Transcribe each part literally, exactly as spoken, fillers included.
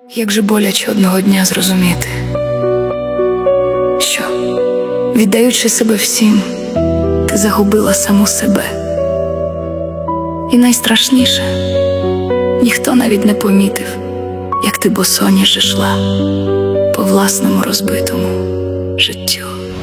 Як же боляче одного дня зрозуміти, що, віддаючи себе всім, ти загубила саму себе. І найстрашніше, ніхто навіть не помітив, як ти босоніж йшла по власному розбитому життю.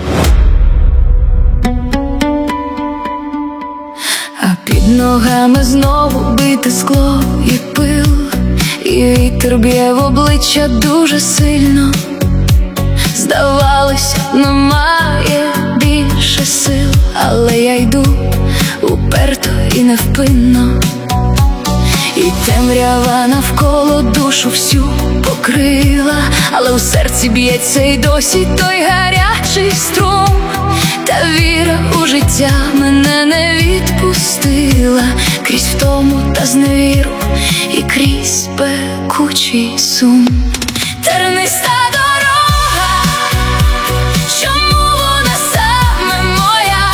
А під ногами знову бите скло і пил, і вітер б'є в обличчя дуже сильно. Здавалося, немає більше сил, але я йду уперто і невпинно. І темрява навколо душу всю покрила, але у серці б'ється й досі той гарячий струм. Та віра у життя мене не відпустила крізь втому та зневіру і крізь пекучий сум. Терниста дорога, чому вона саме моя?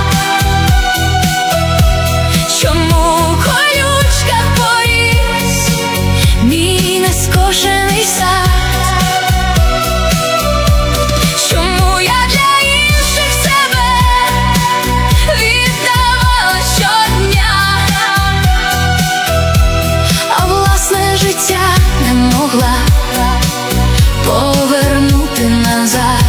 Чому колючка поріс мій нескошений сад? Чому я для інших себе віддавала щодня, а власне життя не могла повернути назад?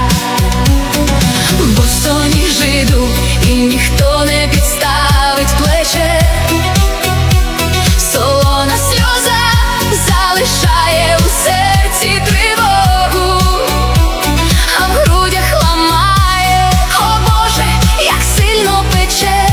Босоніж іду, і ніхто не підставить плече. Солона сльоза залишає у серці тривогу, а в грудях ламає, о Боже, як сильно пече.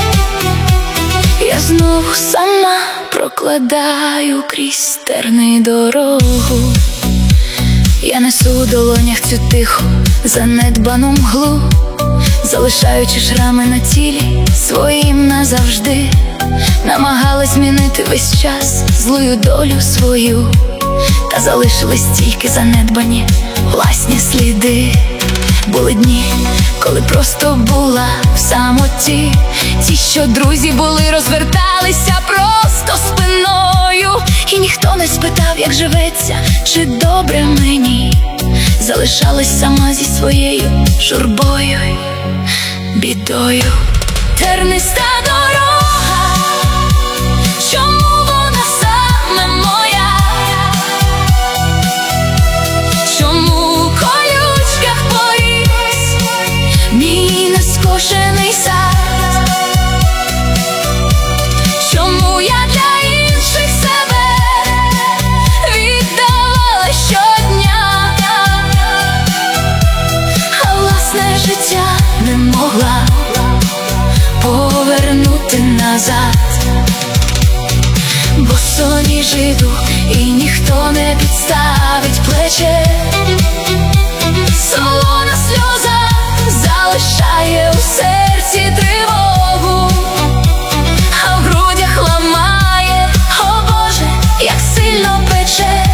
Я знову сама прокладаю крізь терни дорогу. Я несу у долонях цю тиху, занедбану мглу, залишаючи шрами на тілі своїм назавжди. Намагалась змінити весь час злую долю свою, та залишились тільки занедбані власні сліди. Були дні, коли просто була в самоті. Ті, що друзі були, розверталися просто спиною, і ніхто не спитав, як живеться, чи добре мені. Залишалась сама зі своєю журбою, бідою. Терниста дорога, чому вона саме моя? Чому в колючках поріс мій нескошений сад? Чому я для інших себе віддавала щодня, а власне життя не могла повернути назад? Босоніж іду, і ніхто не підставить плече. Солона сльоза залишає у серці тривогу, а в грудях ламає, о Боже, як сильно пече.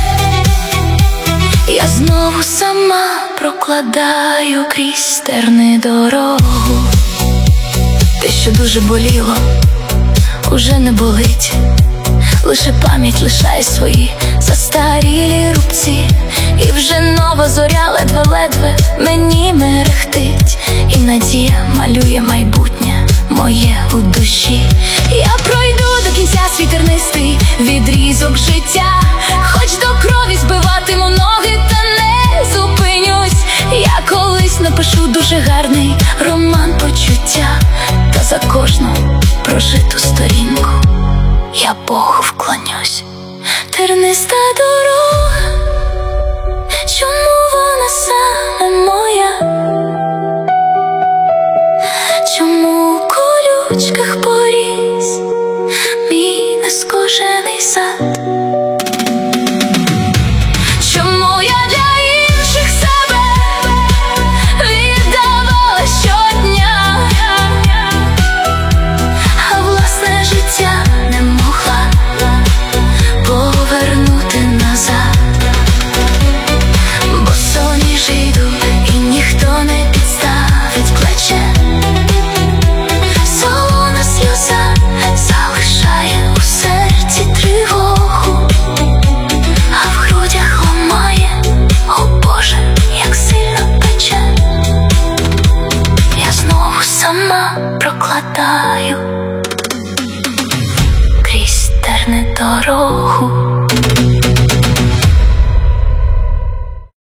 Я знову сама прокладаю крізь терни дорогу. Те, що дуже боліло, уже не болить. Лише пам'ять лишає свої застарілі рубці, і вже нова зоря ледве-ледве мені мерехтить, і надія малює майбутнє моє у душі. Я пройду до кінця свій тернистий відрізок життя, хоч до крові збиватиму ноги, та не зупинюсь. Я колись напишу дуже гарний роман почуття, та за кожну прожиту сторінку я Богу вклонюсь. Терниста дорога, чому вона саме моя? Чому у колючках поріс мій нескошений сад? Чому я для інших себе віддавала щодня, а власне життя не могла повернути назад? Босоніж іду, і прокладаю крізь терни дорогу.